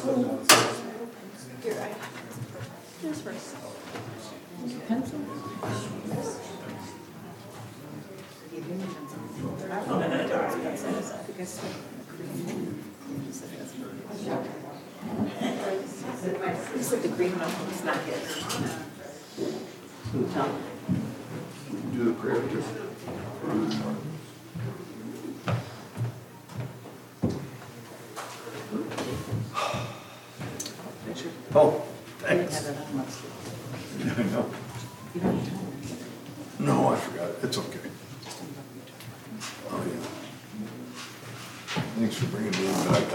Just first. Pencil? He said the green one was not his. Do the prayer too. Oh, thanks. I know. No, I forgot. It's okay. Oh, yeah. Thanks for bringing me in back.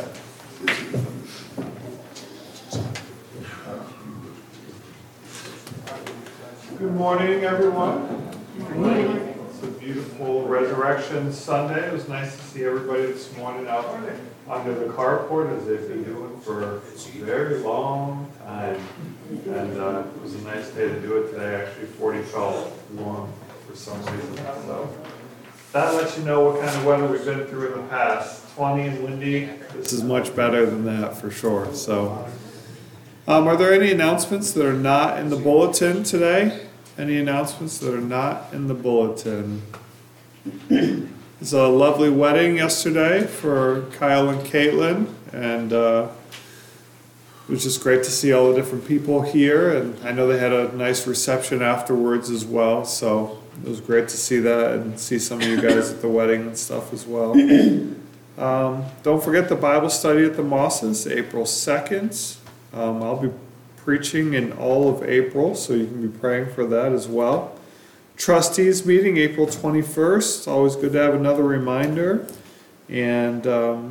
Good morning, everyone. It's a beautiful Resurrection Sunday. It was nice to see everybody this morning out under the carport, as they've been doing for a very long time. And it was a nice day to do it today. Actually, 40 felt warm for some reason. So that lets you know what kind of weather we've been through in the past. 20 and windy. This is much better than that for sure. So, are there any announcements that are not in the bulletin today? Any announcements that are not in the bulletin? It's a lovely wedding yesterday for Kyle and Caitlin, and it was just great to see all the different people here, and I know they had a nice reception afterwards as well, so it was great to see that and see some of you guys at the wedding and stuff as well. Don't forget the Bible study at the Mosses, April 2nd. I'll be preaching in all of April, so you can be praying for that as well. Trustees meeting April 21st. Always good to have another reminder. And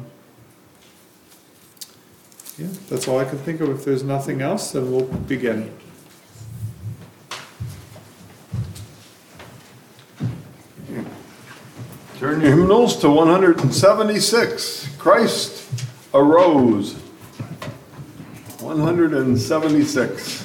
yeah, that's all I can think of. If there's nothing else, then we'll begin. Turn your hymnals to 176. Christ arose. 176.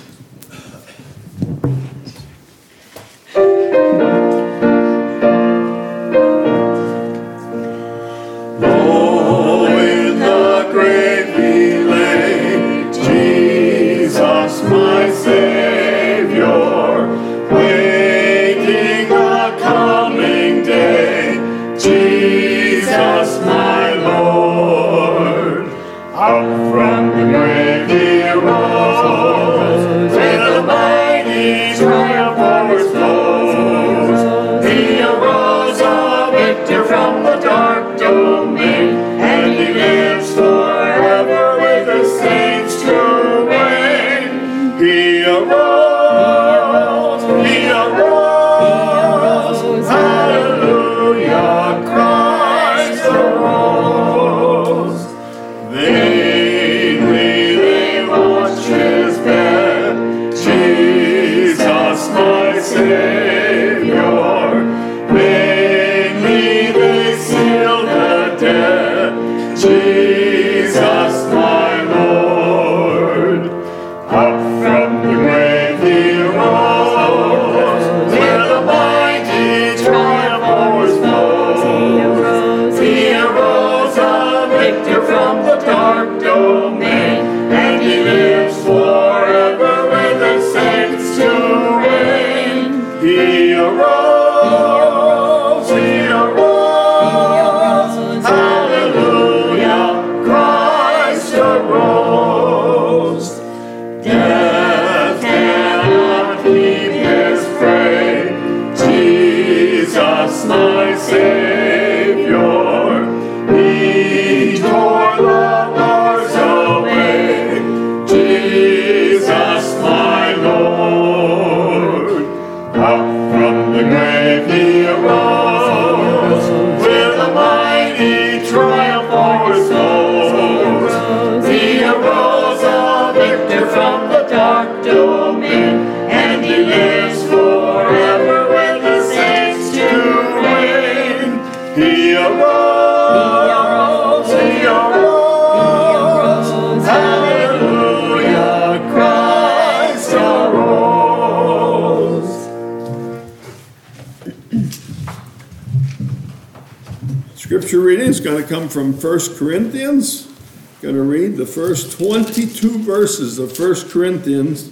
Scripture reading is going to come from 1 Corinthians. going to read the first 22 verses of 1 Corinthians.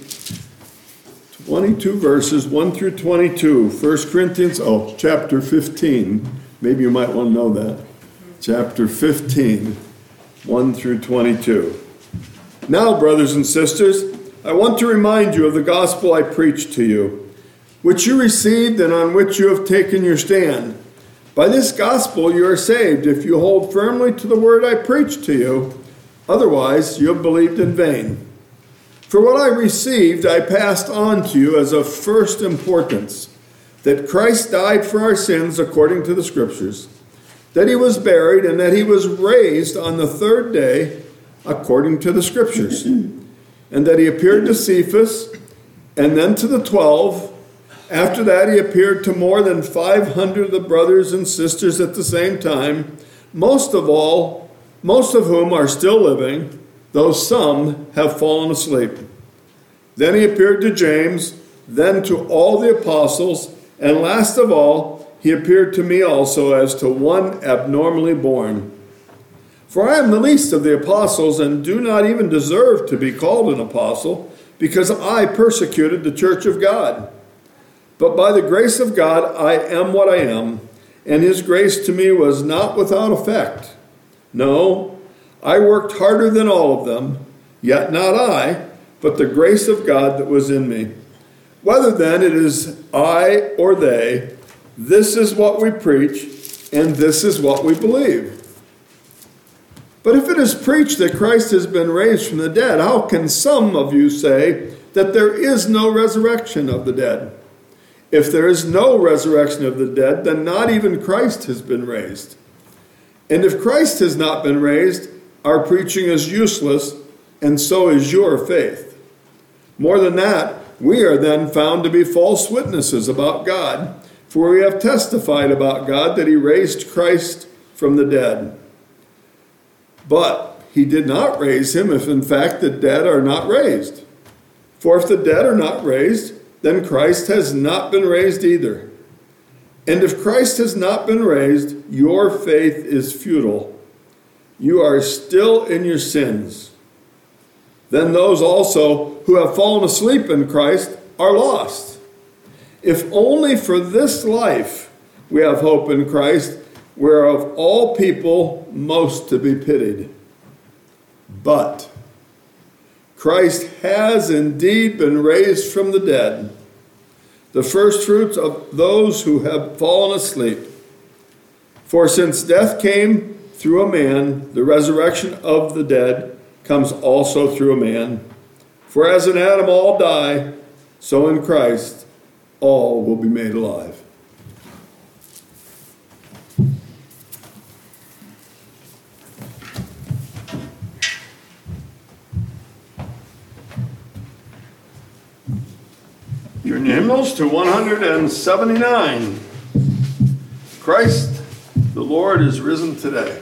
22 verses, 1 through 22. 1 Corinthians, chapter 15. Maybe you might want to know that. Chapter 15, 1 through 22. Now, brothers and sisters, I want to remind you of the gospel I preached to you, which you received and on which you have taken your stand. By this gospel you are saved if you hold firmly to the word I preached to you. Otherwise, you have believed in vain. For what I received, I passed on to you as of first importance, that Christ died for our sins according to the Scriptures, that he was buried, and that he was raised on the third day according to the Scriptures, and that he appeared to Cephas, and then to the 12. After that, he appeared to more than 500 of the brothers and sisters at the same time, most of whom are still living, though some have fallen asleep. Then he appeared to James, then to all the apostles, and last of all, he appeared to me also as to one abnormally born. For I am the least of the apostles, and do not even deserve to be called an apostle, because I persecuted the church of God. But by the grace of God, I am what I am, and his grace to me was not without effect. No, I worked harder than all of them, yet not I, but the grace of God that was in me. Whether then it is I or they, this is what we preach, and this is what we believe. But if it is preached that Christ has been raised from the dead, how can some of you say that there is no resurrection of the dead? If there is no resurrection of the dead, then not even Christ has been raised. And if Christ has not been raised, our preaching is useless, and so is your faith. More than that, we are then found to be false witnesses about God, for we have testified about God that he raised Christ from the dead. But he did not raise him if in fact the dead are not raised. For if the dead are not raised, then Christ has not been raised either. And if Christ has not been raised, your faith is futile. You are still in your sins. Then those also who have fallen asleep in Christ are lost. If only for this life we have hope in Christ, we're of all people most to be pitied. But Christ has indeed been raised from the dead, the firstfruits of those who have fallen asleep. For since death came through a man, the resurrection of the dead comes also through a man. For as in Adam all die, so in Christ all will be made alive. Turn your hymnals to 179. Christ, the Lord, is risen today.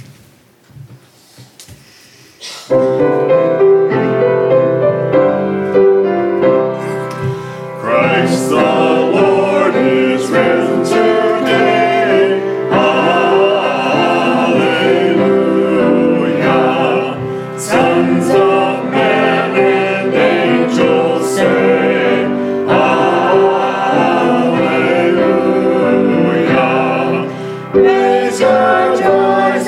Christ the Lord is risen today. Hallelujah. Sons of men and angels say, Hallelujah. Raise your joys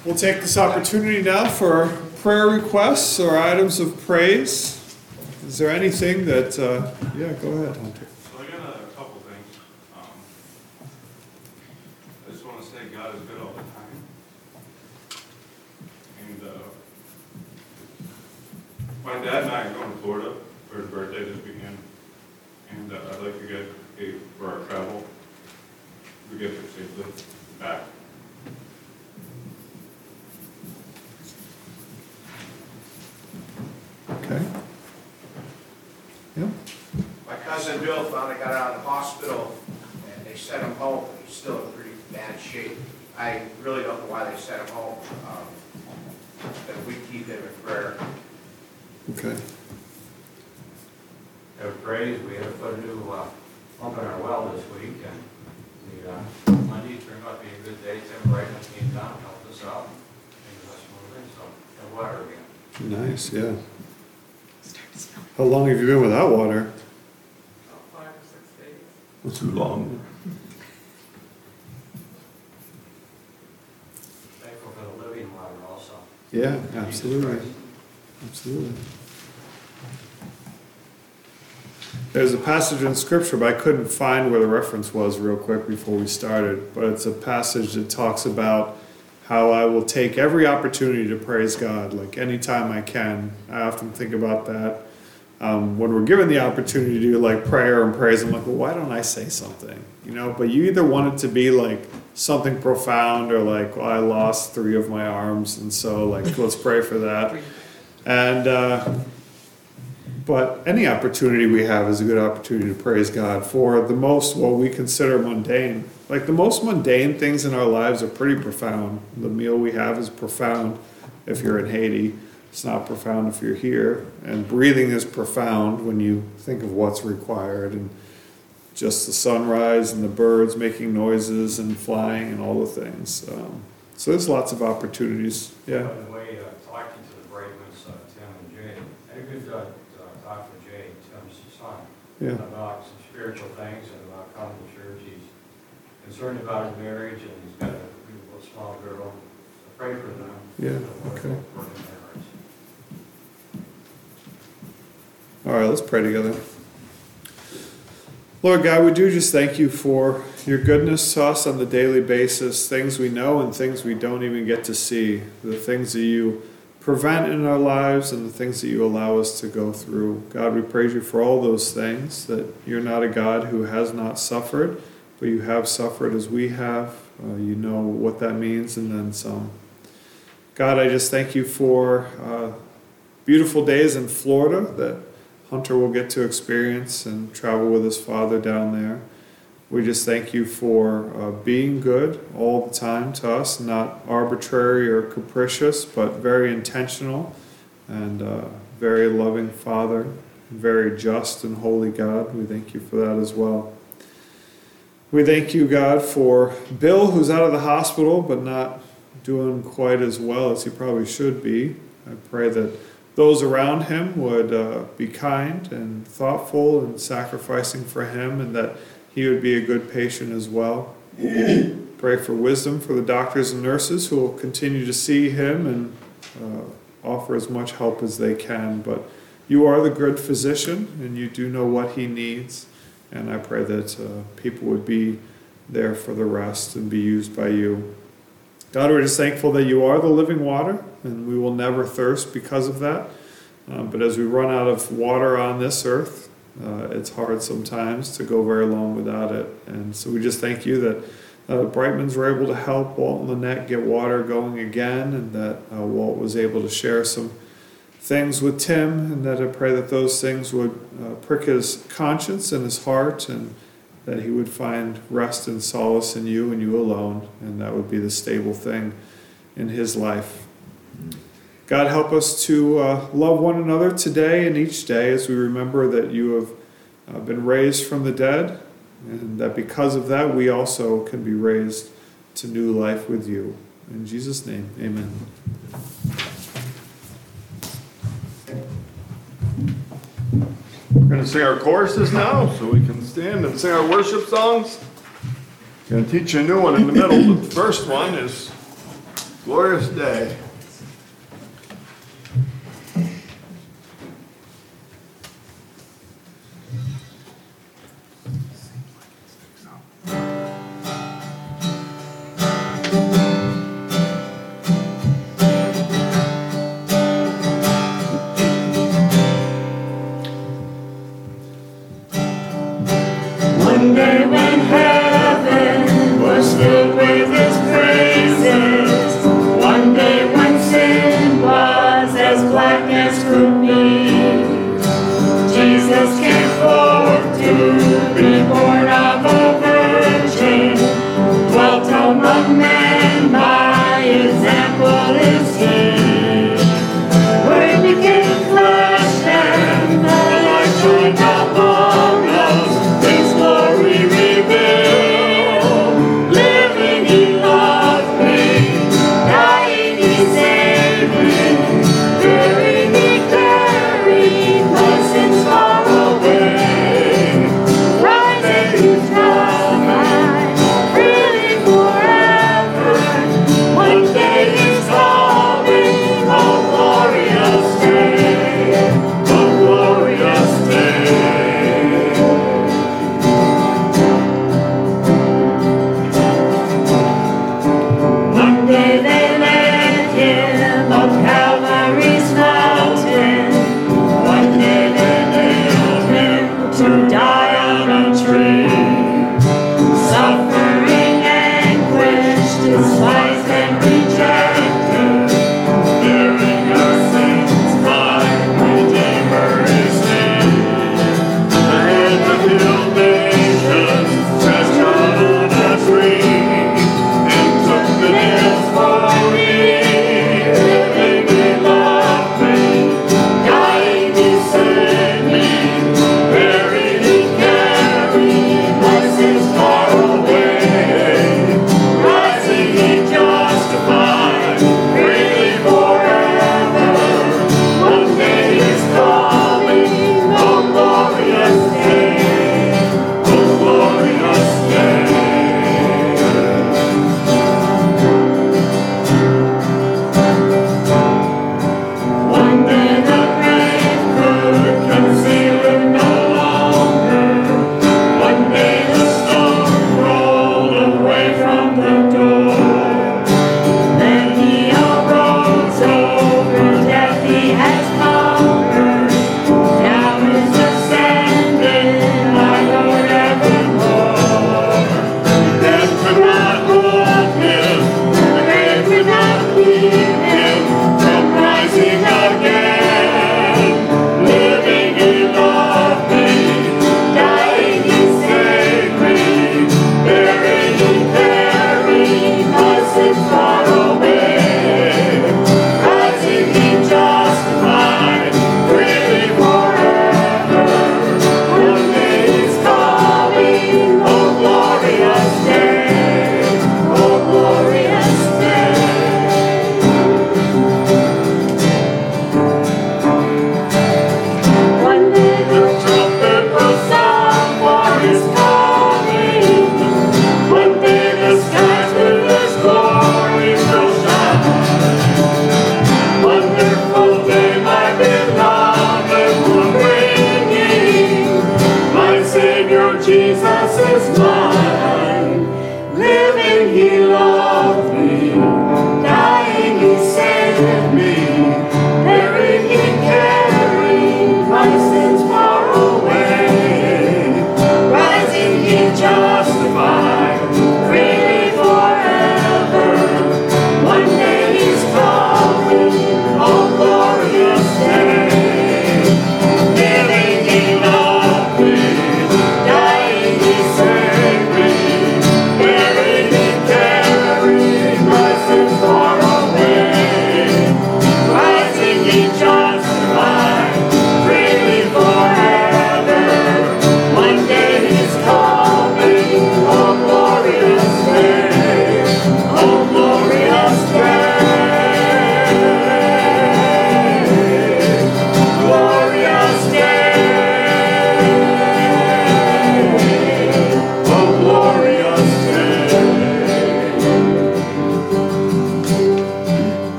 We'll take this opportunity now for prayer requests or items of praise. Is there anything that, yeah, go ahead, Hunter. So I got a couple things. I just want to say God is good all the time. And my dad and I are going to Florida for his birthday this weekend. And I'd like to get paid for our travel. We get there safely back. Okay. Yep. My cousin Bill finally got out of the hospital, and they sent him home, but he's still in pretty bad shape. I really don't know why they sent him home, but we keep him in prayer. Okay. Have praise, we had to put a new pump in our well this week, and the Monday turned out to be a good day. Tim Brightman came down, helped us out, things went smoothly, so have water again. Nice, yeah. How long have you been without water? About 5 or 6 days. Not too long. Thankful for the living water also. Yeah, Jesus absolutely. Christ. Absolutely. There's a passage in scripture, but I couldn't find where the reference was real quick before we started. But it's a passage that talks about how I will take every opportunity to praise God, like anytime I can. I often think about that. When we're given the opportunity to do like prayer and praise, I'm like, well, why don't I say something? You know, but you either want it to be like something profound or like, well, I lost 3 of my arms, and so like, let's pray for that. And, but any opportunity we have is a good opportunity to praise God for the most, what we consider mundane. Like the most mundane things in our lives are pretty profound. The meal we have is profound if you're in Haiti. It's not profound if you're here. And breathing is profound when you think of what's required. And just the sunrise and the birds making noises and flying and all the things. So there's lots of opportunities. Yeah. By the way, talking to the Brightmans, Tim and Jay, I had a good talk with Jay, Tim's son, Yeah. about some spiritual things and about coming to church. He's concerned about his marriage, and he's got a beautiful small girl. So pray for them. Yeah, Work okay. in their hearts. All right, let's pray together. Lord God, we do just thank you for your goodness to us on the daily basis, things we know and things we don't even get to see, the things that you prevent in our lives and the things that you allow us to go through. God, we praise you for all those things, that you're not a God who has not suffered, but you have suffered as we have. You know what that means and then some. God, I just thank you for beautiful days in Florida that Hunter will get to experience and travel with his father down there. We just thank you for being good all the time to us, not arbitrary or capricious, but very intentional and very loving Father, very just and holy God. We thank you for that as well. We thank you, God, for Bill, who's out of the hospital, but not doing quite as well as he probably should be. I pray that those around him would be kind and thoughtful and sacrificing for him, and that he would be a good patient as well. Pray for wisdom for the doctors and nurses who will continue to see him and offer as much help as they can. But you are the good physician, and you do know what he needs. And I pray that people would be there for the rest and be used by you. God, we're just thankful that you are the living water, and we will never thirst because of that. But as we run out of water on this earth, it's hard sometimes to go very long without it. And so we just thank you that Brightmans were able to help Walt and Lynette get water going again, and that Walt was able to share some things with Tim, and that I pray that those things would prick his conscience and his heart, and that he would find rest and solace in you and you alone, and that would be the stable thing in his life. God, help us to love one another today and each day as we remember that you have been raised from the dead, and that because of that we also can be raised to new life with you. In Jesus' name, amen. We're going to sing our choruses now, so we can stand and sing our worship songs. Going to teach you a new one in the middle. The first one is Glorious day. One day when heaven was filled with his praises, one day when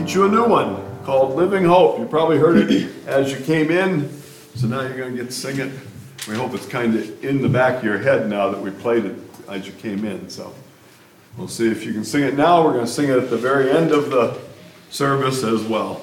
teach you a new one called Living Hope. You probably heard it as you came in, so now you're going to get to sing it. We hope it's kind of in the back of your head now that we played it as you came in. So we'll see if you can sing it now. We're going to sing it at the very end of the service as well.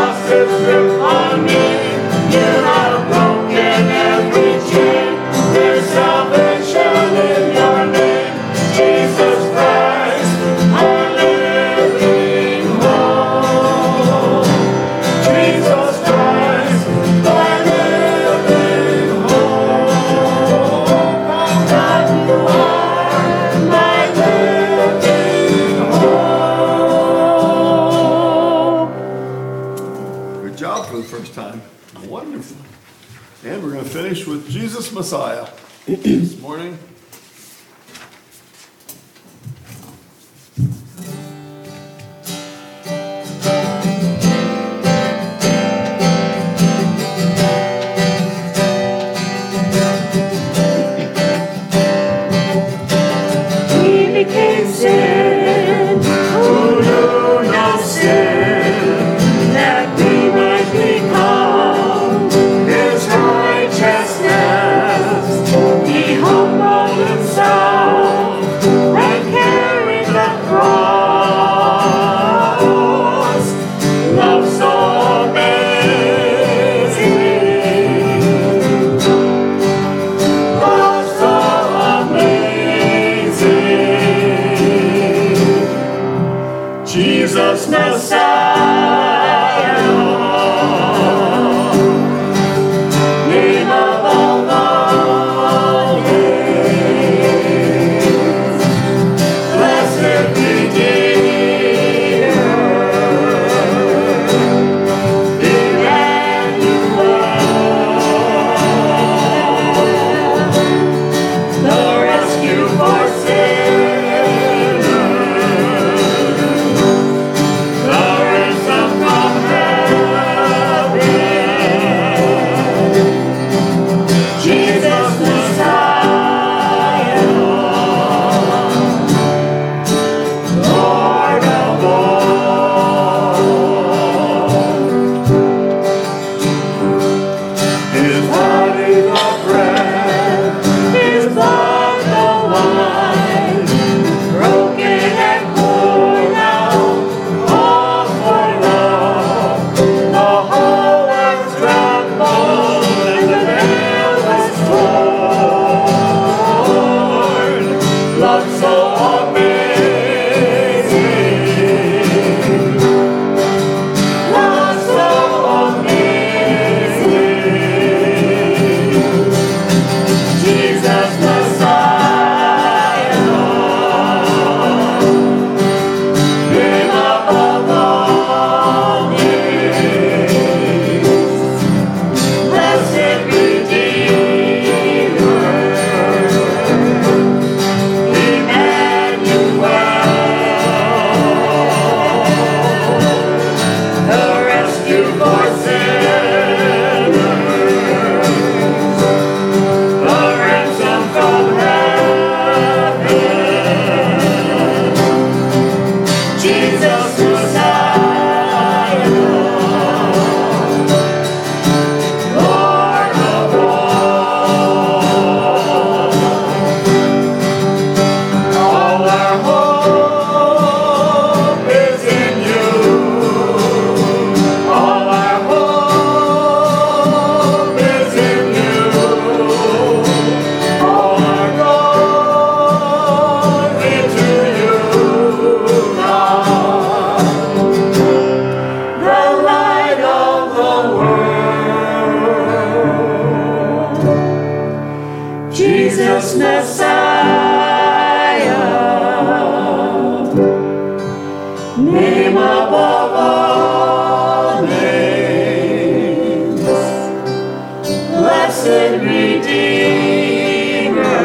On me, you have broken every chain. job for the first time. Wonderful. And we're going to finish with Jesus Messiah this morning. He became sin, who knew no sin, that we might become His righteousness. He humbled Himself and carried the cross. Love so amazing, love so amazing. Jesus Messiah, name above all names, blessed Redeemer, Emmanuel, the rescue for sinners, the ransom from heaven, Jesus Messiah, Lord of all. His body the bread, His blood the wine, broken and poured out, all for love. The whole earth trembled and the veil was torn. Love so amazing, love so amazing. Jesus Messiah, name above all names, blessed Redeemer, Emmanuel, the rescue for sinners, the ransom from heaven, Jesus Messiah, Lord of all our hope is in you, all our hope is in you, all our glory to you, God, the light of the world, Jesus Messiah, name above all names, blessed Redeemer,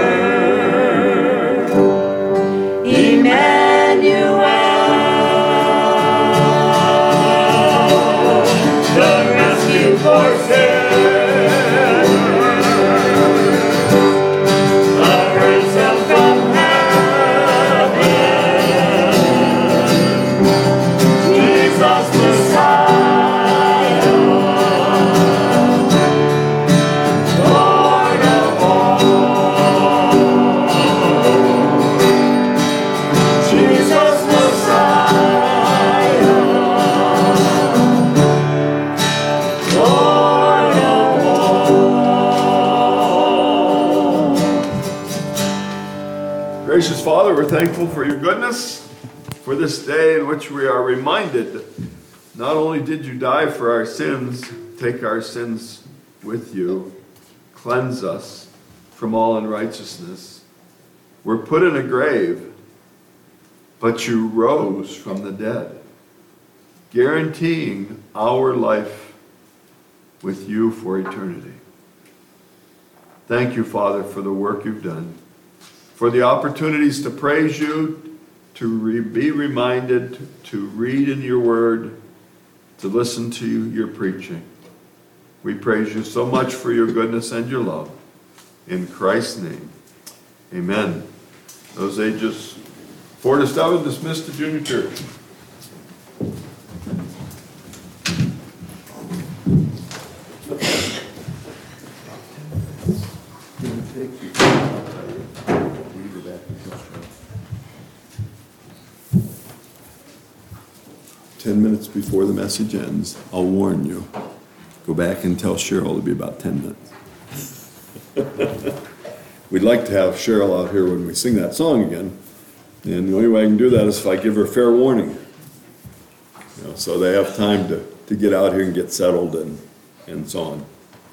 Emmanuel, the rescue for sinners, the ransom from heaven, Jesus Messiah, Lord of all. Jesus Messiah, Lord of all. Gracious Father, we're thankful for your goodness, for this day in which we are reminded not only did you die for our sins, take our sins with you, cleanse us from all unrighteousness. We're put in a grave, but you rose from the dead, guaranteeing our life with you for eternity. Thank you, Father, for the work you've done, for the opportunities to praise you, to be reminded, to read in your word, to listen to your preaching. We praise you so much for your goodness and your love. In Christ's name, amen. Those ages 4 to 7 dismissed to junior church. Minutes before the message ends, I'll warn you. Go back and tell Cheryl it'll be about 10 minutes. We'd like to have Cheryl out here when we sing that song again. And the only way I can do that is if I give her fair warning. So they have time to get out here and get settled and so on.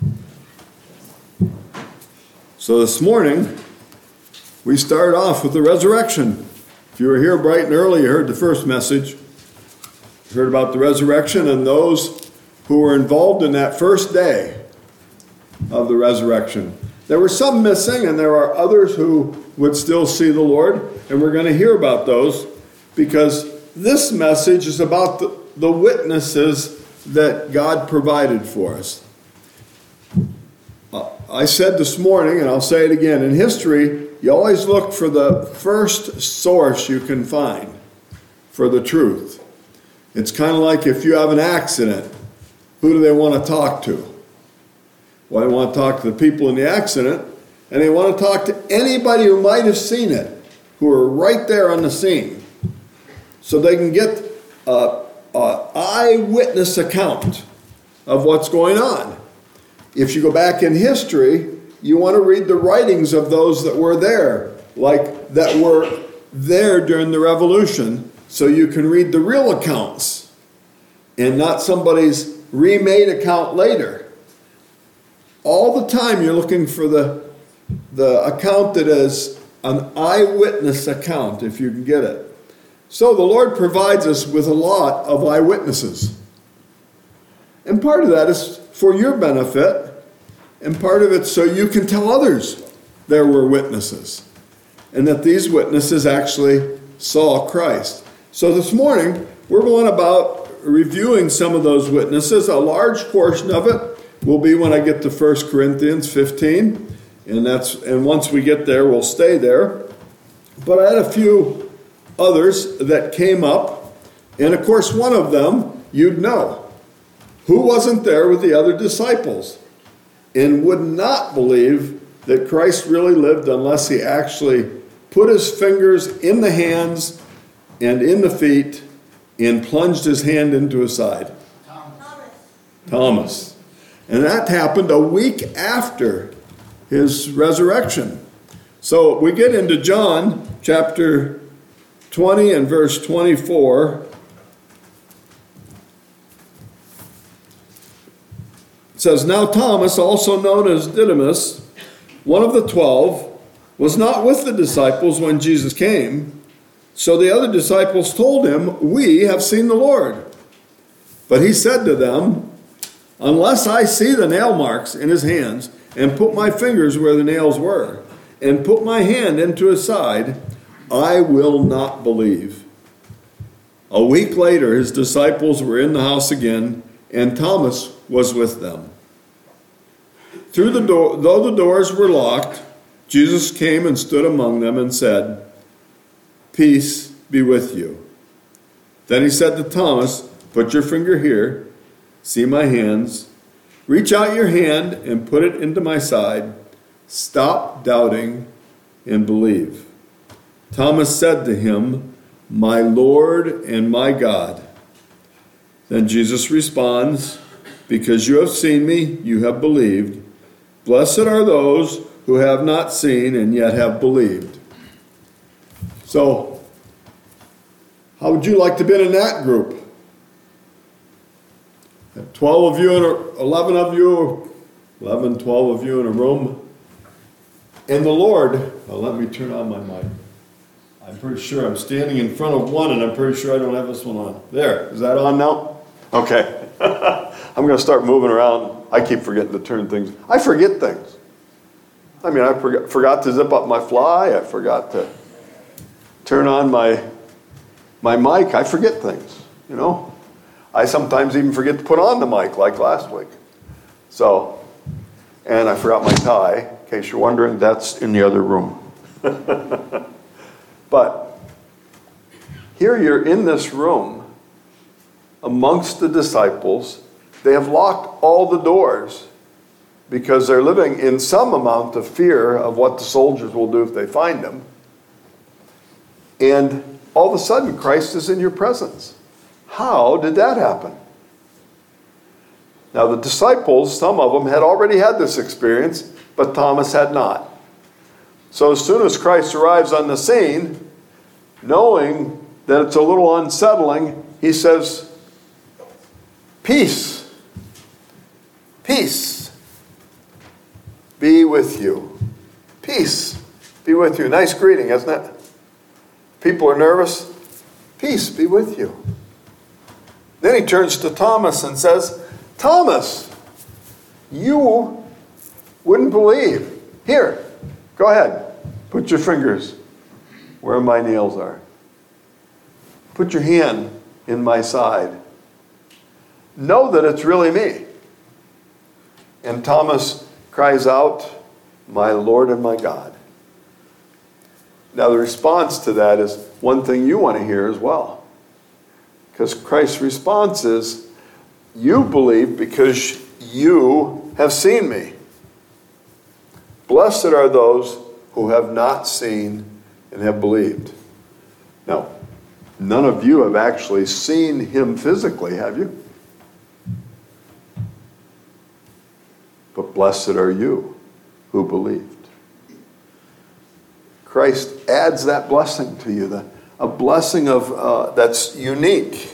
So this morning, we start off with the resurrection. If you were here bright and early, you heard the first message. You heard about the resurrection and those who were involved in that first day of the resurrection. There were some missing, and there are others who would still see the Lord, and we're going to hear about those because this message is about the witnesses that God provided for us. I said this morning, and I'll say it again, in history, you always look for the first source you can find for the truth. It's kind of like if you have an accident, who do they want to talk to? Well, they want to talk to the people in the accident, and they want to talk to anybody who might have seen it, who are right there on the scene, so they can get an eyewitness account of what's going on. If you go back in history, you want to read the writings of those that were there, like that were there during the Revolution, so you can read the real accounts and not somebody's remade account later. All the time you're looking for the account that is an eyewitness account, if you can get it. So the Lord provides us with a lot of eyewitnesses. And part of that is for your benefit, and part of it so you can tell others there were witnesses, and that these witnesses actually saw Christ. So this morning, we're going about reviewing some of those witnesses. A large portion of it will be when I get to 1 Corinthians 15, and once we get there, we'll stay there. But I had a few others that came up, and of course, one of them you'd know. Who wasn't there with the other disciples and would not believe that Christ really lived unless he actually put his fingers in the hands and in the feet, and plunged his hand into his side? Thomas. And that happened a week after his resurrection. So we get into John chapter 20 and verse 24. It says, "Now Thomas, also known as Didymus, one of the 12, was not with the disciples when Jesus came. So the other disciples told him, 'We have seen the Lord.' But he said to them, 'Unless I see the nail marks in his hands, and put my fingers where the nails were, and put my hand into his side, I will not believe.' A week later, his disciples were in the house again, and Thomas was with them. Through the door, though the doors were locked, Jesus came and stood among them and said, 'Peace be with you.' Then he said to Thomas, 'Put your finger here, see my hands. Reach out your hand and put it into my side. Stop doubting and believe.' Thomas said to him, 'My Lord and my God.' Then Jesus responds, 'Because you have seen me, you have believed. Blessed are those who have not seen and yet have believed.'" So, how would you like to be in that group? 12 of you, 11 of you, 11, 12 of you in a room. And the Lord, well, let me turn on my mic. I'm pretty sure I'm standing in front of one, and I'm pretty sure I don't have this one on. There, is that on now? Okay. I'm going to start moving around. I keep forgetting to turn things. I forget things. I mean, I forgot to zip up my fly. I forgot to turn on my mic. I forget things, you know. I sometimes even forget to put on the mic, like last week. So, and I forgot my tie. In case you're wondering, that's in the other room. But here you're in this room amongst the disciples. They have locked all the doors because they're living in some amount of fear of what the soldiers will do if they find them. And all of a sudden, Christ is in your presence. How did that happen? Now, the disciples, some of them, had already had this experience, but Thomas had not. So as soon as Christ arrives on the scene, knowing that it's a little unsettling, he says, "Peace, peace be with you." Peace be with you. Nice greeting, isn't it? People are nervous. Peace be with you. Then he turns to Thomas and says, "Thomas, you wouldn't believe. Here, go ahead. Put your fingers where my nails are. Put your hand in my side. Know that it's really me." And Thomas cries out, "My Lord and my God." Now the response to that is one thing you want to hear as well. Because Christ's response is, "You believe because you have seen me. Blessed are those who have not seen and have believed." Now, none of you have actually seen him physically, have you? But blessed are you who believed. Christ adds that blessing to you, a blessing of that's unique.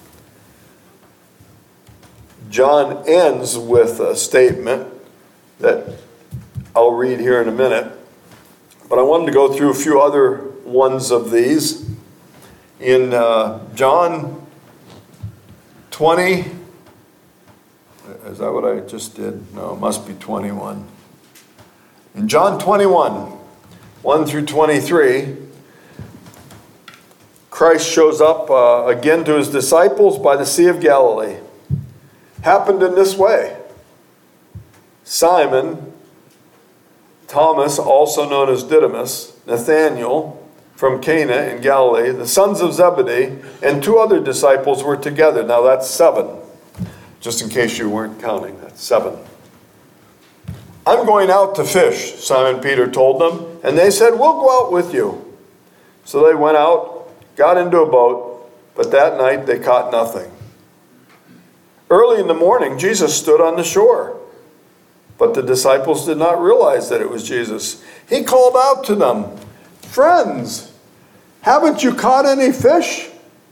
John ends with a statement that I'll read here in a minute, but I wanted to go through a few other ones of these. In John 20, is that what I just did? No, it must be 21. In John 21, 1 through 23, Christ shows up again to his disciples by the Sea of Galilee. Happened in this way. Simon, Thomas, also known as Didymus, Nathanael from Cana in Galilee, the sons of Zebedee, and 2 other disciples were together. Now that's 7. Just in case you weren't counting, that's 7. "I'm going out to fish," Simon Peter told them, and they said, "We'll go out with you." So they went out, got into a boat, but that night they caught nothing. Early in the morning, Jesus stood on the shore, but the disciples did not realize that it was Jesus. He called out to them, "Friends, haven't you caught any fish?"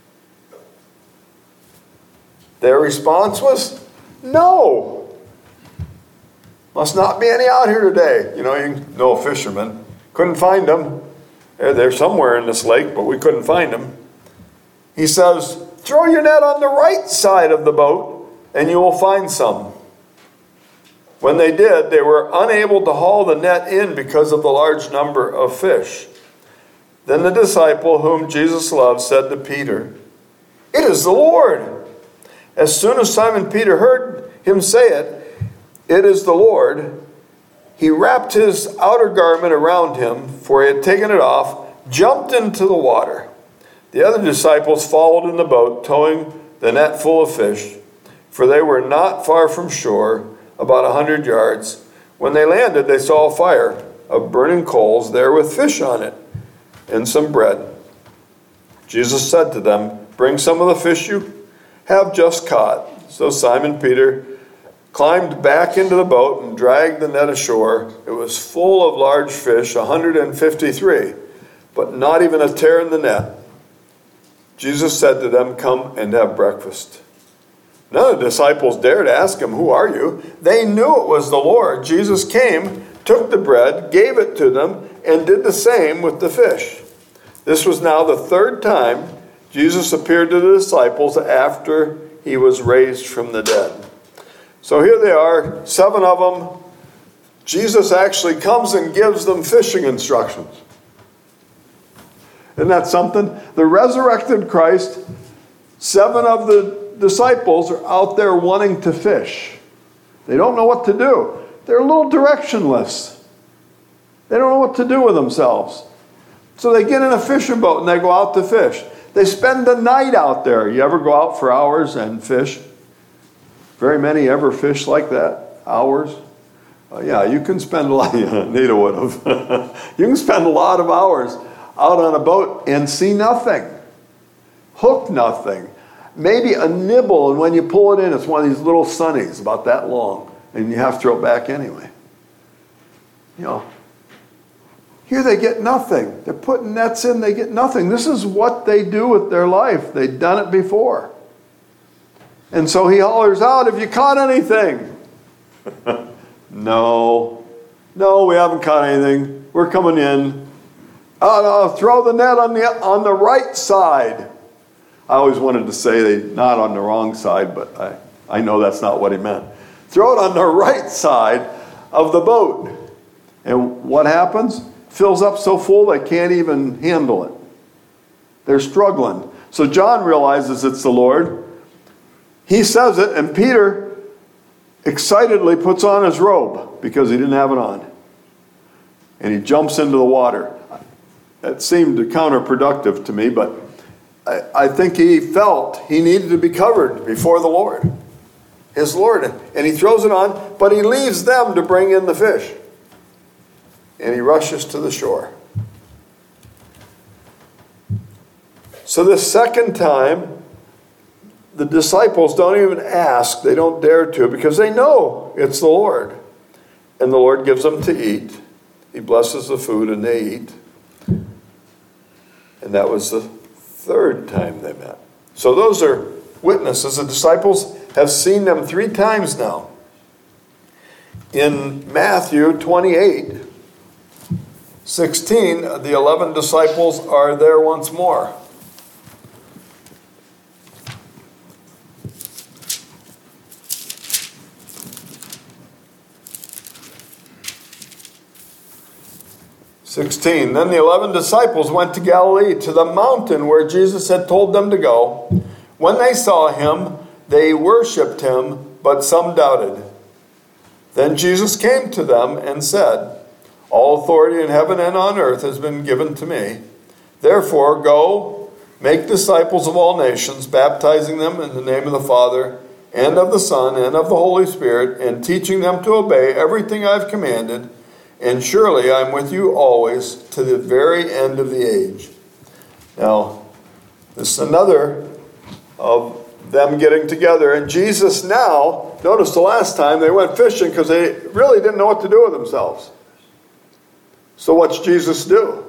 Their response was, "No. Must not be any out here today." You know a fisherman. Couldn't find them. They're somewhere in this lake, but we couldn't find them. He says, "Throw your net on the right side of the boat, and you will find some." When they did, they were unable to haul the net in because of the large number of fish. Then the disciple whom Jesus loved said to Peter, "It is the Lord." As soon as Simon Peter heard him say it, "It is the Lord," he wrapped his outer garment around him, for he had taken it off, jumped into the water. The other disciples followed in the boat, towing the net full of fish, for they were not far from shore, about 100 yards. When they landed, they saw a fire of burning coals there with fish on it and some bread. Jesus said to them, "Bring some of the fish you have just caught." So Simon Peter climbed back into the boat and dragged the net ashore. It was full of large fish, 153, but not even a tear in the net. Jesus said to them, "Come and have breakfast." None of the disciples dared ask him, "Who are you?" They knew it was the Lord. Jesus came, took the bread, gave it to them, and did the same with the fish. This was now the 3rd time Jesus appeared to the disciples after he was raised from the dead. So here they are, 7 of them. Jesus actually comes and gives them fishing instructions. Isn't that something? The resurrected Christ, 7 of the disciples are out there wanting to fish. They don't know what to do. They're a little directionless. They don't know what to do with themselves. So they get in a fishing boat and they go out to fish. They spend the night out there. You ever go out for hours and fish? Very many ever fish like that? Hours? Yeah, you can spend a lot. Nita would have. You can spend a lot of hours out on a boat and see nothing. Hook nothing. Maybe a nibble, and when you pull it in, it's one of these little sunnies about that long, and you have to throw it back anyway. You know, here they get nothing. They're putting nets in, they get nothing. This is what they do with their life. They've done it before. And so he hollers out, "Have you caught anything?" No, we haven't caught anything. We're coming in. Throw the net on the right side. I always wanted to say not on the wrong side, but I know that's not what he meant. Throw it on the right side of the boat. And what happens? Fills up so full they can't even handle it. They're struggling. So John realizes it's the Lord. He says it, and Peter excitedly puts on his robe because he didn't have it on. And he jumps into the water. That seemed counterproductive to me, but I think he felt he needed to be covered before the Lord, his Lord. And he throws it on, but he leaves them to bring in the fish. And he rushes to the shore. So this second time, the disciples don't even ask. They don't dare to because they know it's the Lord. And the Lord gives them to eat. He blesses the food and they eat. And that was the third time they met. So those are witnesses. The disciples have seen them 3 times now. In Matthew 28:16, the 11 disciples are there once more. Then the 11 disciples went to Galilee, to the mountain where Jesus had told them to go. When they saw him, they worshipped him, but some doubted. Then Jesus came to them and said, "All authority in heaven and on earth has been given to me. Therefore, go, make disciples of all nations, baptizing them in the name of the Father, and of the Son, and of the Holy Spirit, and teaching them to obey everything I've commanded. And surely I'm with you always to the very end of the age." Now, this is another of them getting together. And Jesus now, notice the last time they went fishing because they really didn't know what to do with themselves. So what's Jesus do?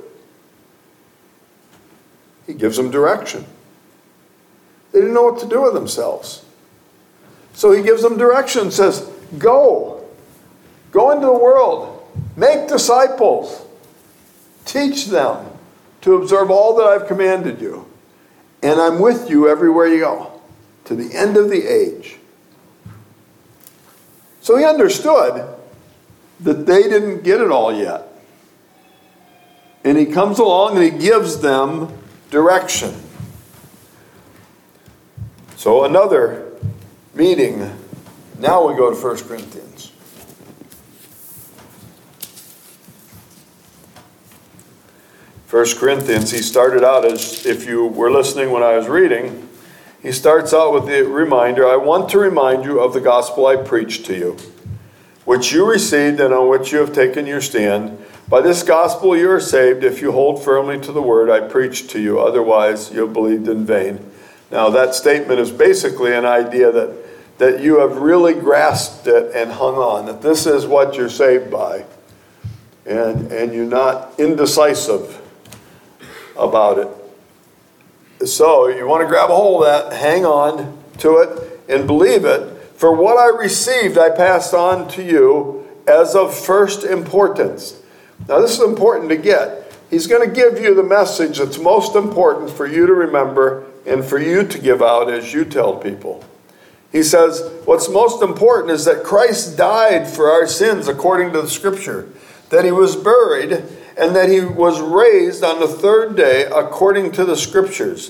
He gives them direction. They didn't know what to do with themselves. So he gives them direction and says, go into the world. Make disciples. Teach them to observe all that I've commanded you. And I'm with you everywhere you go, to the end of the age. So he understood that they didn't get it all yet. And he comes along and he gives them direction. So another meeting. Now we go to 1 Corinthians. 1 Corinthians, he started out as, if you were listening when I was reading, he starts out with the reminder, "I want to remind you of the gospel I preached to you, which you received and on which you have taken your stand. By this gospel you are saved if you hold firmly to the word I preached to you. Otherwise you have believed in vain." Now that statement is basically an idea that you have really grasped it and hung on, that this is what you're saved by. And you're not indecisive about it. So you want to grab a hold of that, hang on to it, and believe it. "For what I received I passed on to you as of first importance." Now this is important to get. He's going to give you the message that's most important for you to remember and for you to give out as you tell people. He says, what's most important is that Christ died for our sins according to the Scripture, that he was buried, and that he was raised on the third day according to the Scriptures.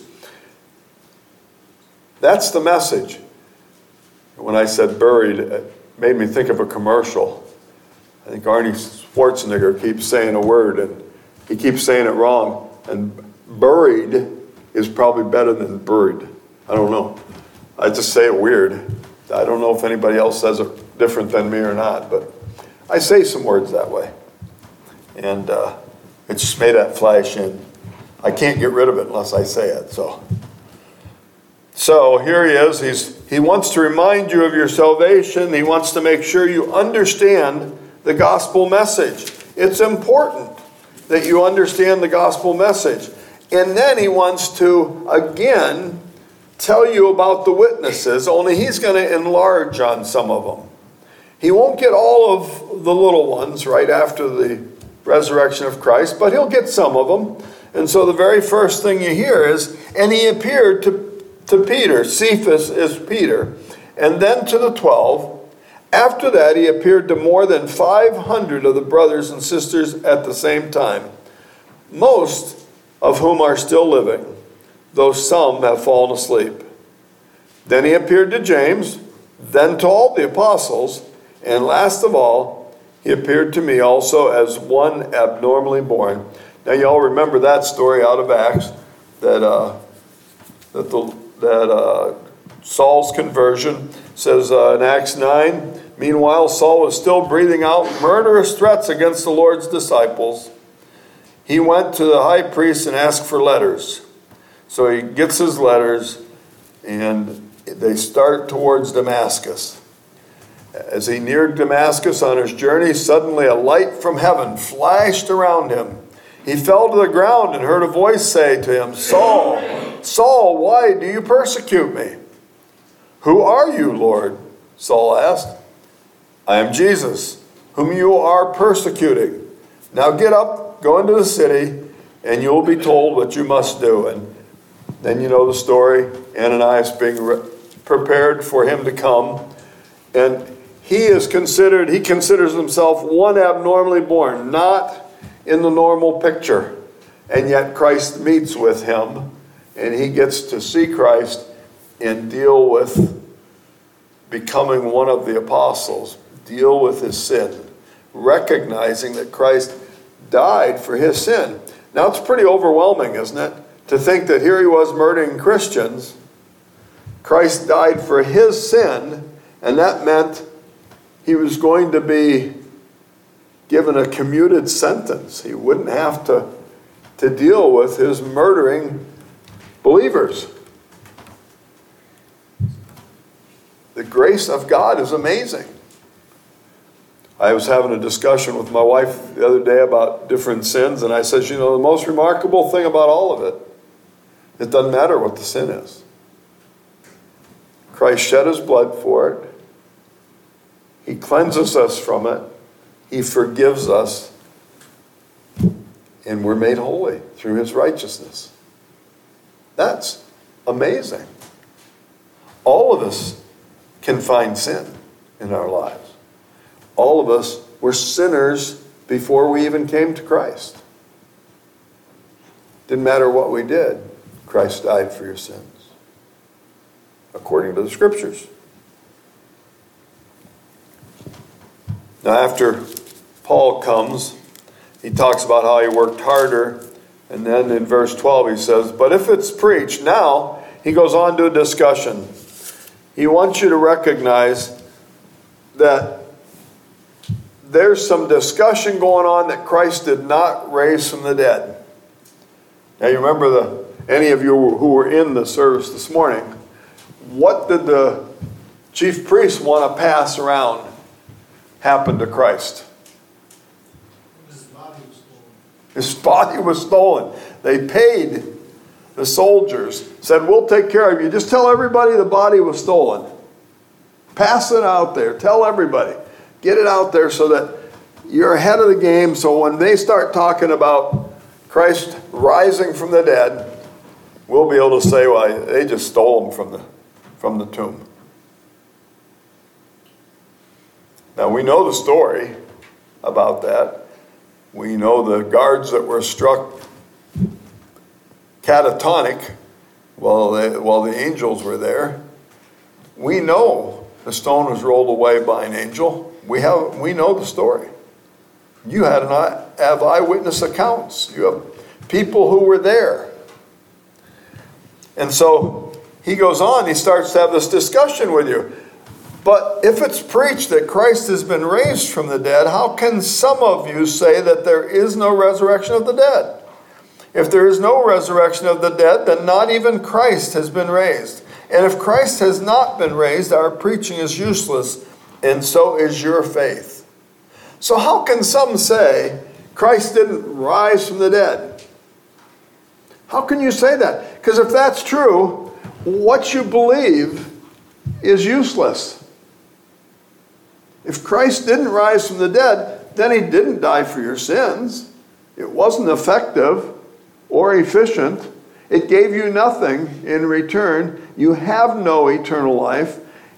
That's the message. When I said buried, it made me think of a commercial. I think Arnie Schwarzenegger keeps saying a word, and he keeps saying it wrong. And buried is probably better than buried. I don't know. I just say it weird. I don't know if anybody else says it different than me or not, but I say some words that way. And it just made that flash in. I can't get rid of it unless I say it. So here he is. He wants to remind you of your salvation. He wants to make sure you understand the gospel message. It's important that you understand the gospel message. And then he wants to, again, tell you about the witnesses, only he's going to enlarge on some of them. He won't get all of the little ones right after the resurrection of Christ, but he'll get some of them. And so the very first thing you hear is, and he appeared to Peter. Cephas is Peter. And then to the 12. After that, he appeared to more than 500 of the brothers and sisters at the same time, most of whom are still living, though some have fallen asleep. Then he appeared to James, then to all the apostles, and last of all, he appeared to me also as one abnormally born. Now, you all remember that story out of Acts, that Saul's conversion says in Acts 9, meanwhile, Saul was still breathing out murderous threats against the Lord's disciples. He went to the high priest and asked for letters. So he gets his letters, and they start towards Damascus. As he neared Damascus on his journey, suddenly a light from heaven flashed around him. He fell to the ground and heard a voice say to him, Saul, Saul, why do you persecute me? Who are you, Lord? Saul asked. I am Jesus, whom you are persecuting. Now get up, go into the city, and you will be told what you must do. And then you know the story, Ananias being prepared for him to come. And he considers himself one abnormally born, not in the normal picture. And yet Christ meets with him, and he gets to see Christ and deal with becoming one of the apostles, deal with his sin, recognizing that Christ died for his sin. Now it's pretty overwhelming, isn't it? To think that here he was murdering Christians, Christ died for his sin, and that meant he was going to be given a commuted sentence. He wouldn't have to deal with his murdering believers. The grace of God is amazing. I was having a discussion with my wife the other day about different sins, and I said, the most remarkable thing about all of it, it doesn't matter what the sin is. Christ shed his blood for it. He cleanses us from it. He forgives us. And we're made holy through his righteousness. That's amazing. All of us can find sin in our lives. All of us were sinners before we even came to Christ. Didn't matter what we did, Christ died for your sins, according to the Scriptures. Now, after Paul comes, he talks about how he worked harder, and then in verse 12 he says, but if it's preached, now he goes on to a discussion. He wants you to recognize that there's some discussion going on that Christ did not raise from the dead. Now you remember any of you who were in the service this morning, what did the chief priests want to pass around happen to Christ? His body was stolen. They paid the soldiers, said, we'll take care of you. Just tell everybody the body was stolen. Pass it out there. Tell everybody. Get it out there so that you're ahead of the game. So when they start talking about Christ rising from the dead, we'll be able to say, well, they just stole him from the tomb. Now we know the story about that. We know the guards that were struck catatonic while the angels were there. We know the stone was rolled away by an angel. We know the story. You have eyewitness accounts. You have people who were there. And so he goes on, he starts to have this discussion with you. But if it's preached that Christ has been raised from the dead, how can some of you say that there is no resurrection of the dead? If there is no resurrection of the dead, then not even Christ has been raised. And if Christ has not been raised, our preaching is useless, and so is your faith. So how can some say Christ didn't rise from the dead? How can you say that? Because if that's true, what you believe is useless. If Christ didn't rise from the dead, then he didn't die for your sins. It wasn't effective or efficient. It gave you nothing in return. You have no eternal life.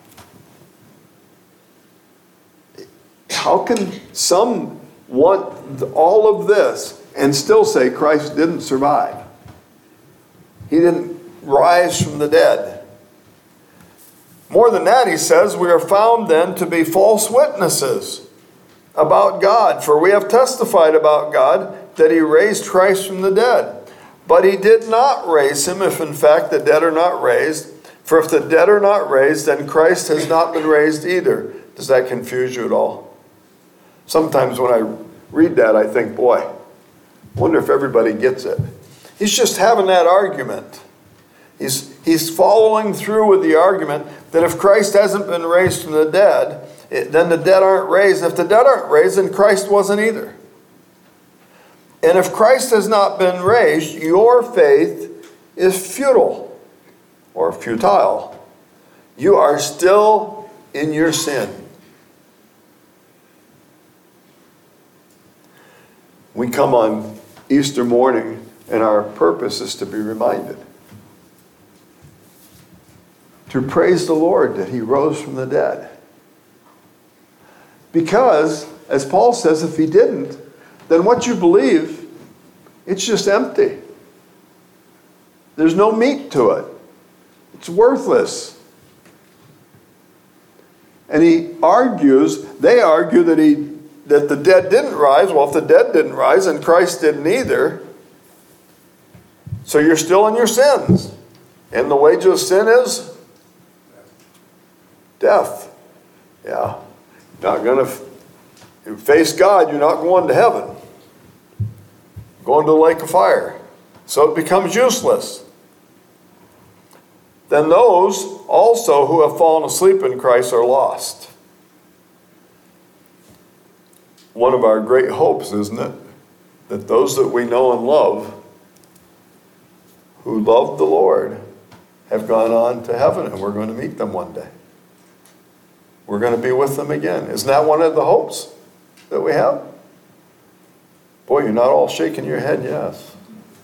How can some want all of this and still say Christ didn't survive? He didn't rise from the dead. More than that, he says, we are found then to be false witnesses about God. For we have testified about God that he raised Christ from the dead. But he did not raise him if in fact the dead are not raised. For if the dead are not raised, then Christ has not been raised either. Does that confuse you at all? Sometimes when I read that, I think, boy, I wonder if everybody gets it. He's just having that argument. He's following through with the argument that if Christ hasn't been raised from the dead, then the dead aren't raised. If the dead aren't raised, then Christ wasn't either. And if Christ has not been raised, your faith is futile or futile. You are still in your sin. We come on Easter morning, and our purpose is to be reminded. To praise the Lord that he rose from the dead. Because, as Paul says, if he didn't, then what you believe, it's just empty. There's no meat to it. It's worthless. And they argue that the dead didn't rise. Well, if the dead didn't rise and Christ didn't either, so you're still in your sins. And the wages of sin is death. Yeah. Not going to face God, you're not going to heaven. Going to the lake of fire. So it becomes useless. Then those also who have fallen asleep in Christ are lost. One of our great hopes, isn't it? That those that we know and love, who love the Lord, have gone on to heaven, and we're going to meet them one day. We're going to be with them again. Isn't that one of the hopes that we have? Boy, you're not all shaking your head, yes.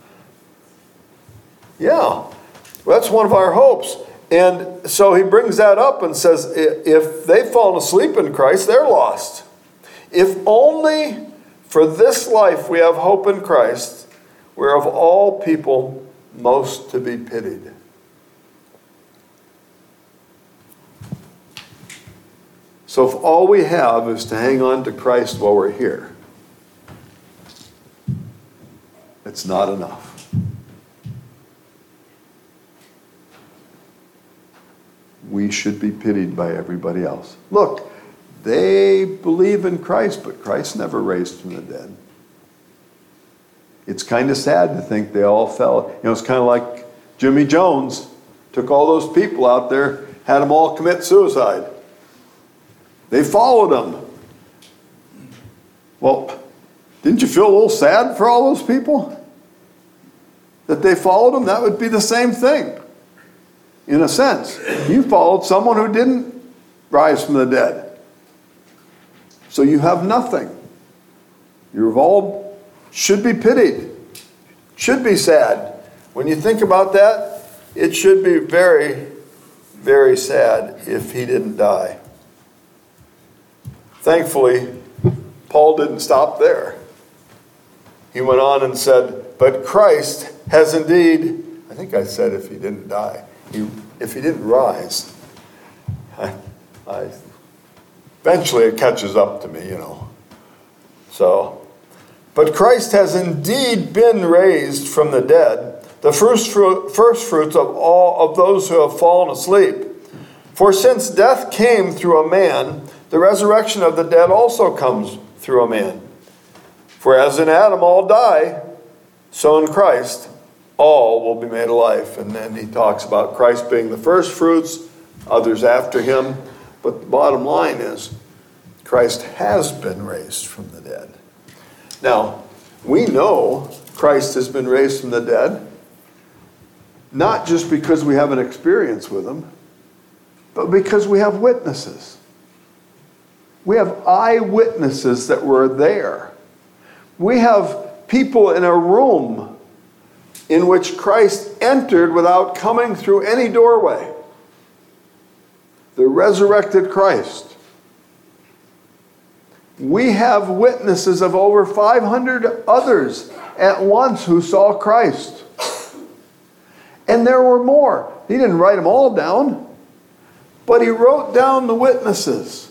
Yeah, well, that's one of our hopes. And so he brings that up and says, if they've fallen asleep in Christ, they're lost. If only for this life we have hope in Christ, we're of all people most to be pitied. So if all we have is to hang on to Christ while we're here, it's not enough. We should be pitied by everybody else. Look, they believe in Christ, but Christ never raised from the dead. It's kind of sad to think they all fell. You know, it's kind of like Jimmy Jones took all those people out there, had them all commit suicide. They followed him. Well, didn't you feel a little sad for all those people? That they followed him? That would be the same thing. In a sense. You followed someone who didn't rise from the dead. So you have nothing. You're all should be pitied. Should be sad. When you think about that, it should be very, very sad if he didn't die. Thankfully, Paul didn't stop there. He went on and said, but Christ has indeed, I think I said if he didn't die, if he didn't rise, eventually it catches up to me, So, but Christ has indeed been raised from the dead, the first fruits of all of those who have fallen asleep. For since death came through a man, the resurrection of the dead also comes through a man. For as in Adam all die, so in Christ all will be made alive. And then he talks about Christ being the first fruits, others after him. But the bottom line is, Christ has been raised from the dead. Now, we know Christ has been raised from the dead, not just because we have an experience with him, but because we have witnesses. We have eyewitnesses that were there. We have people in a room in which Christ entered without coming through any doorway. The resurrected Christ. We have witnesses of over 500 others at once who saw Christ. And there were more. He didn't write them all down, but he wrote down the witnesses.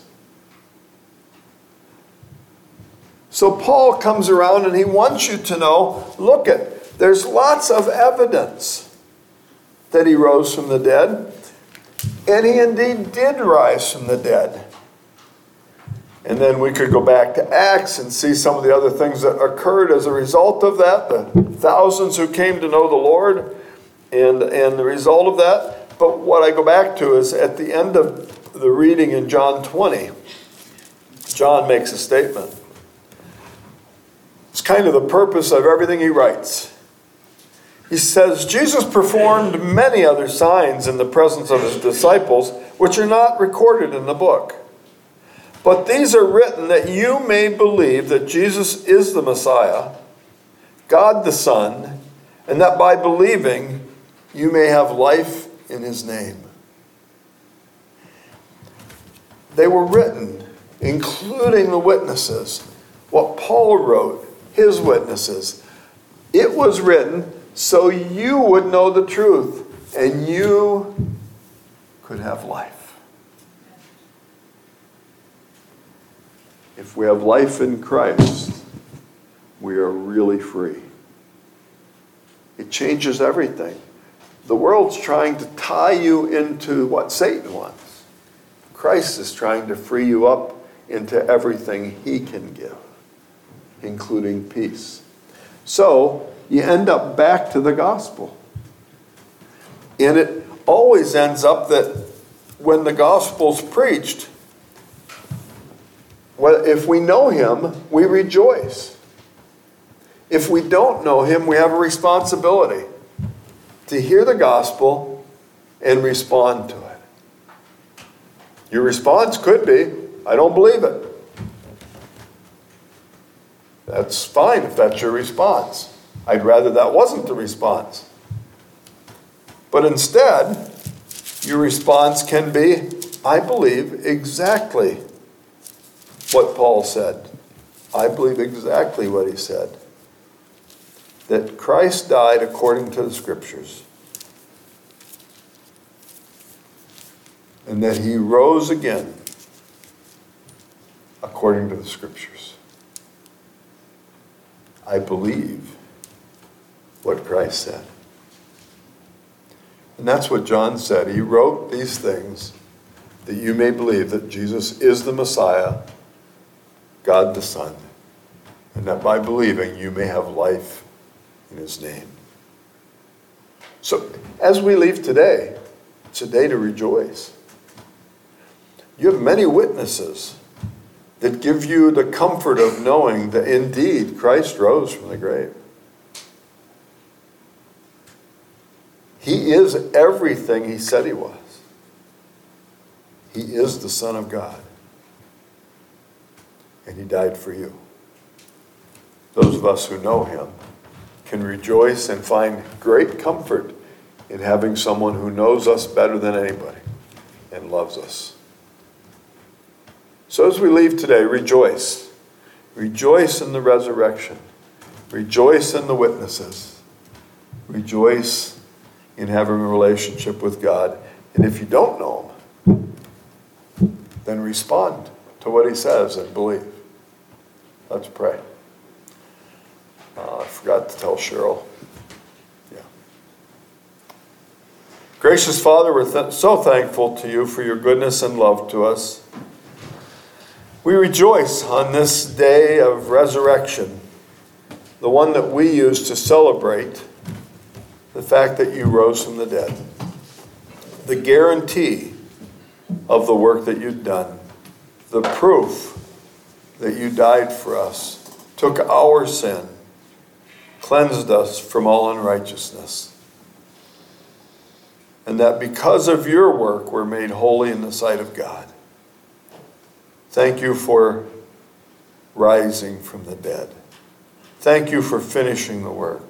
So Paul comes around and he wants you to know, look at, there's lots of evidence that he rose from the dead. And he indeed did rise from the dead. And then we could go back to Acts and see some of the other things that occurred as a result of that. The thousands who came to know the Lord and the result of that. But what I go back to is at the end of the reading in John 20, John makes a statement. It's kind of the purpose of everything he writes. He says, Jesus performed many other signs in the presence of his disciples, which are not recorded in the book. But these are written that you may believe that Jesus is the Messiah, God the Son, and that by believing you may have life in his name. They were written, including the witnesses. What Paul wrote, his witnesses. It was written so you would know the truth and you could have life. If we have life in Christ, we are really free. It changes everything. The world's trying to tie you into what Satan wants. Christ is trying to free you up into everything he can give, including peace. So, you end up back to the gospel. And it always ends up that when the gospel's preached, well, if we know him, we rejoice. If we don't know him, we have a responsibility to hear the gospel and respond to it. Your response could be, I don't believe it. That's fine if that's your response. I'd rather that wasn't the response. But instead, your response can be, I believe exactly what Paul said. I believe exactly what he said. That Christ died according to the Scriptures. And that he rose again according to the Scriptures. I believe what Christ said. And that's what John said. He wrote these things that you may believe that Jesus is the Messiah, God the Son, and that by believing you may have life in his name. So as we leave today, it's a day to rejoice. You have many witnesses that give you the comfort of knowing that indeed Christ rose from the grave. He is everything he said he was. He is the Son of God. And he died for you. Those of us who know him can rejoice and find great comfort in having someone who knows us better than anybody and loves us. So as we leave today, rejoice. Rejoice in the resurrection. Rejoice in the witnesses. Rejoice in having a relationship with God. And if you don't know him, then respond to what he says and believe. Let's pray. I forgot to tell Cheryl. Yeah. Gracious Father, we're so thankful to you for your goodness and love to us. We rejoice on this day of resurrection, the one that we use to celebrate the fact that you rose from the dead, the guarantee of the work that you've done, the proof that you died for us, took our sin, cleansed us from all unrighteousness, and that because of your work we're made holy in the sight of God. Thank you for rising from the dead. Thank you for finishing the work.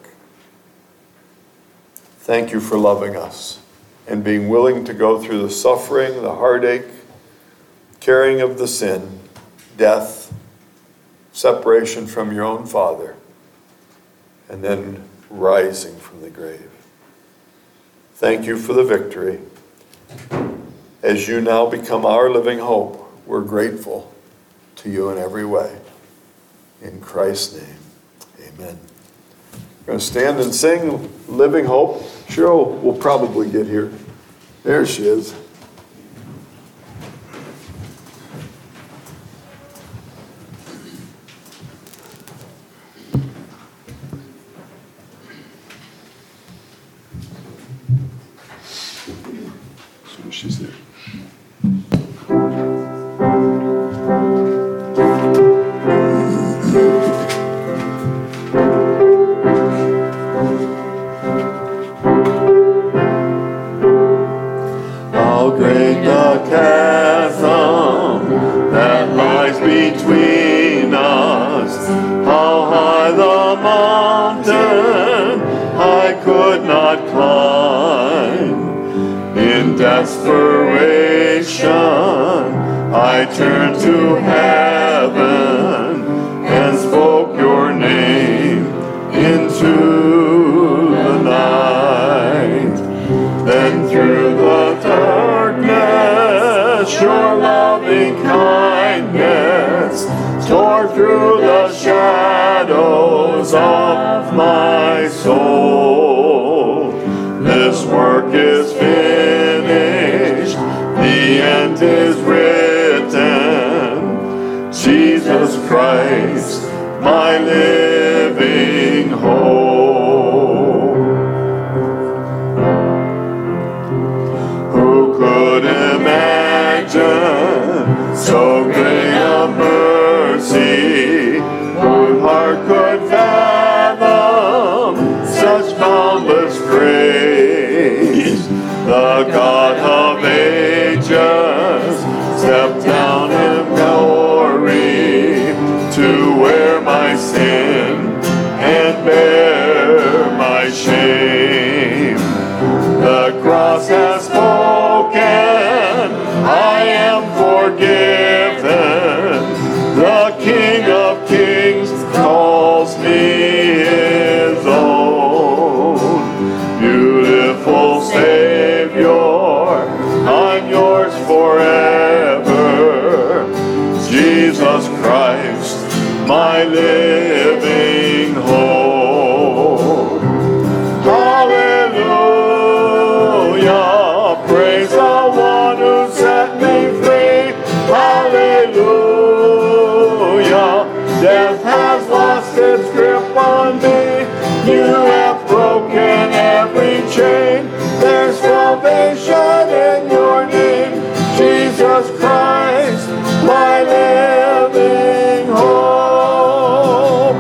Thank you for loving us and being willing to go through the suffering, the heartache, carrying of the sin, death, separation from your own Father, and then rising from the grave. Thank you for the victory. As you now become our living hope, we're grateful to you in every way. In Christ's name, amen. We're going to stand and sing Living Hope. Cheryl will probably get here. There she is. As soon as she's there. Between us, how high the mountain I could not climb. In desperation, I turned to heaven and spoke your name into the night. Then through the darkness, your loving kindness tore through the shadows of my soul. This work is finished, the end is written. Jesus Christ, my living hope. Who could imagine so great a mercy? Whose heart could fathom such boundless grace? The God of ages stepped down in glory to wear my sin and bear my shame. The cross has spoken, I am forgiven. The King of Kings calls me his own. Beautiful Savior, I'm yours forever. Jesus Christ, my living hope. Hallelujah, praise the one who set me free. Hallelujah, death has lost its grip on me. You have broken every chain. There's salvation in your name, Jesus Christ, my living hope.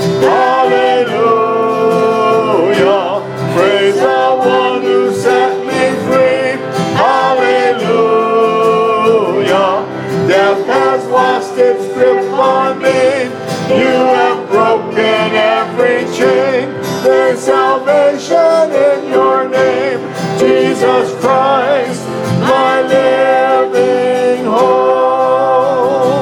Hallelujah, praise the one who set me free. Hallelujah, death has lost its grip on me. You have broken every chain. There's salvation in your name, Jesus Christ, my living hope.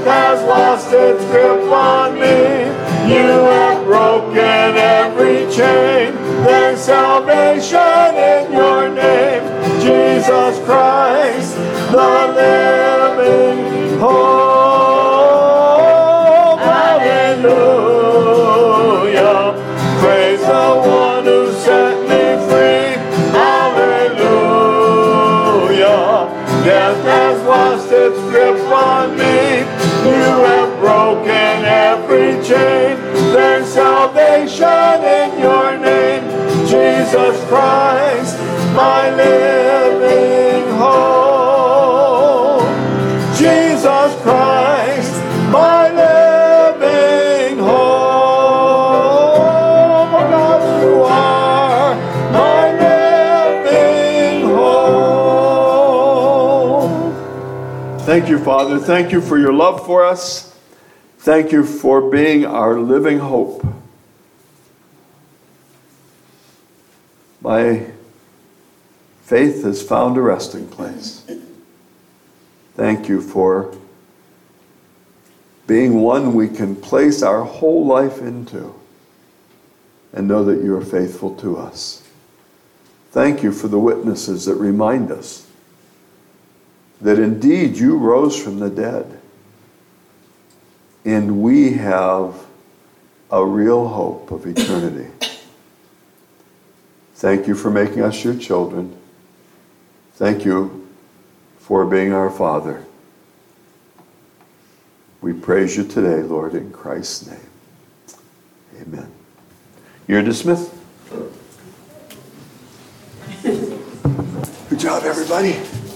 has lost its grip on me. You have broken every chain. There's salvation in your name, Jesus Christ, the living hope. Hallelujah. Praise the one who set me free. Hallelujah. Death has lost its grip on me. You have broken every chain. There's salvation in your name, Jesus Christ, my living hope. Jesus Christ, my living hope. Oh God, you are my living hope. Thank you, Father. Thank you for your love for us. Thank you for being our living hope. My faith has found a resting place. Thank you for being one we can place our whole life into and know that you are faithful to us. Thank you for the witnesses that remind us that indeed you rose from the dead. And we have a real hope of eternity. Thank you for making us your children. Thank you for being our Father. We praise you today, Lord, in Christ's name. Amen. You're dismissed. Good job, everybody.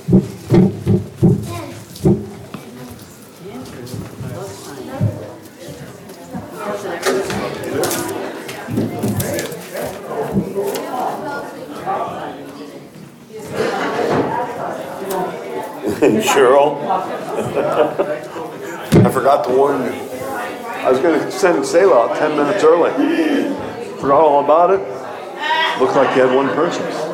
Cheryl, I forgot to warn you. I was going to send Selah out 10 minutes early. Forgot all about it. Looked like you had one person.